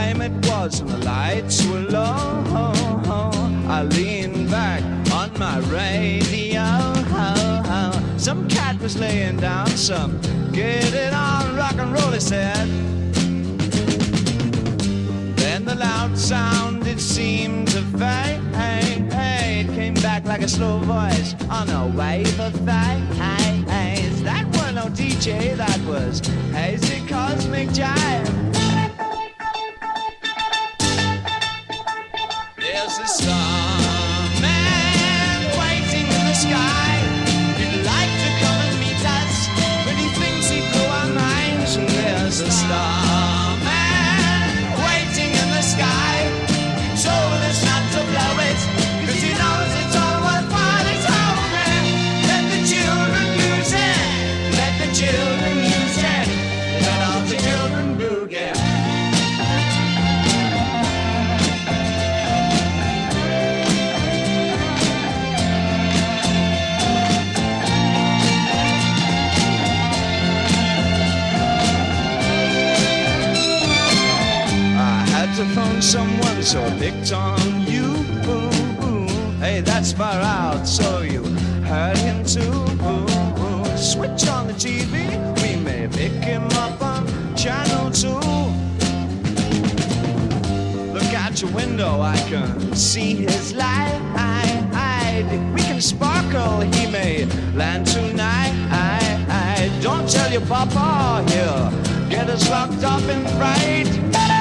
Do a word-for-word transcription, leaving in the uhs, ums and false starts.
time it was and the lights were low. I leaned back on my radio. Some cat was laying down some get it on rock and roll, he said. Then the loud sound, it seemed to fade. Came back like a slow voice on a wave of phase. That was no D J, that was hazy cosmic jive. There's a starman waiting in the sky. He'd like to come and meet us, but he thinks he blew our minds. And there's a starman waiting in the sky. Told us not to blow it, cause he knows it's all worthwhile. He told me, let the children use it, let the children use it, let all the children boogie. To phone someone, so I picked on you. Ooh, ooh. Hey, that's far out, so you heard him too. Ooh, ooh. Switch on the T V, we may pick him up on channel two. Look out your window, I can see his light. We can sparkle, he may land tonight. Don't tell your papa, he'll get us locked up in fright.